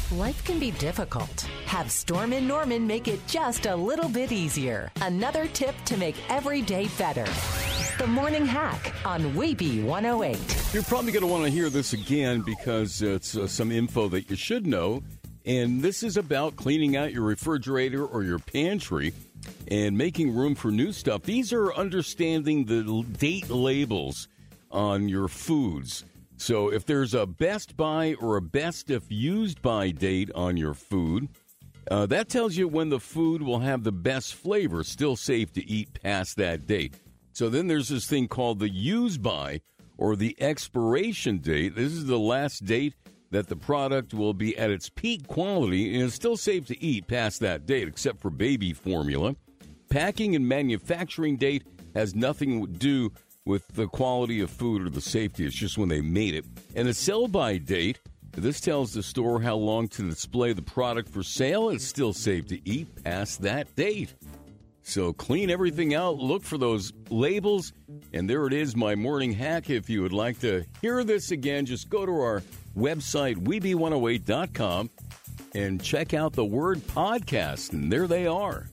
Life can be difficult. Have Storm & Norman make it just a little bit easier. Another tip to make every day better. The Morning Hack on Weeby 108. You're probably going to want to hear this again because it's some info that you should know. And this is about cleaning out your refrigerator or your pantry and making room for new stuff. These are understanding the date labels on your foods. So if there's a best by or a best if used by date on your food, that tells you when the food will have the best flavor, still safe to eat past that date. So then there's this thing called the use by or the expiration date. This is the last date that the product will be at its peak quality and is still safe to eat past that date, except for baby formula. Packing and manufacturing date has nothing to do with the quality of food or the safety. It's just when they made it. And the sell-by date, this tells the store how long to display the product for sale. It's still safe to eat past that date. So clean everything out, look for those labels, and there it is, my morning hack. If you would like to hear this again, just go to our website, Weeby108.com, and check out the word podcast, and there they are.